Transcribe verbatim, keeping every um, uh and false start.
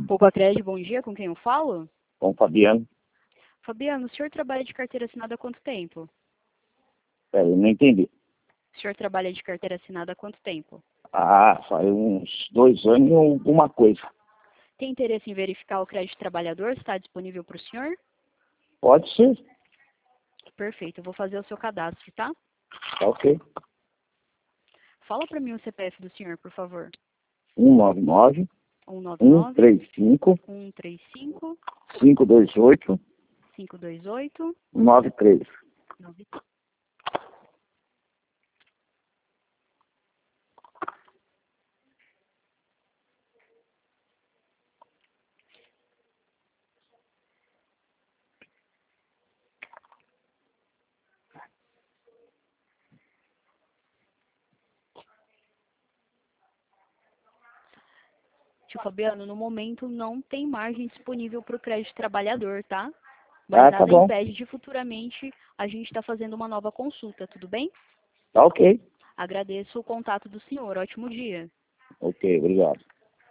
Poupa Crédito, bom dia, com quem eu falo? Com o Fabiano. Fabiano, o senhor trabalha de carteira assinada há quanto tempo? Peraí, eu não entendi. O senhor trabalha de carteira assinada há quanto tempo? Ah, faz uns dois anos e alguma coisa. Tem interesse em verificar o crédito trabalhador? Está disponível para o senhor? Pode ser. Perfeito, eu vou fazer o seu cadastro, tá? Tá ok. Fala para mim o C P F do senhor, por favor. um nove nove, um nove um nove, três cinco, um três cinco, cinco dois oito, cinco dois oito, nove três. nove. Tio Fabiano, no momento não tem margem disponível para o crédito trabalhador, tá? Mas Ah, tá nada bom. impede de futuramente a gente estar fazendo uma nova consulta, tudo bem? Tá ok. Agradeço o contato do senhor. Ótimo dia. Ok, obrigado.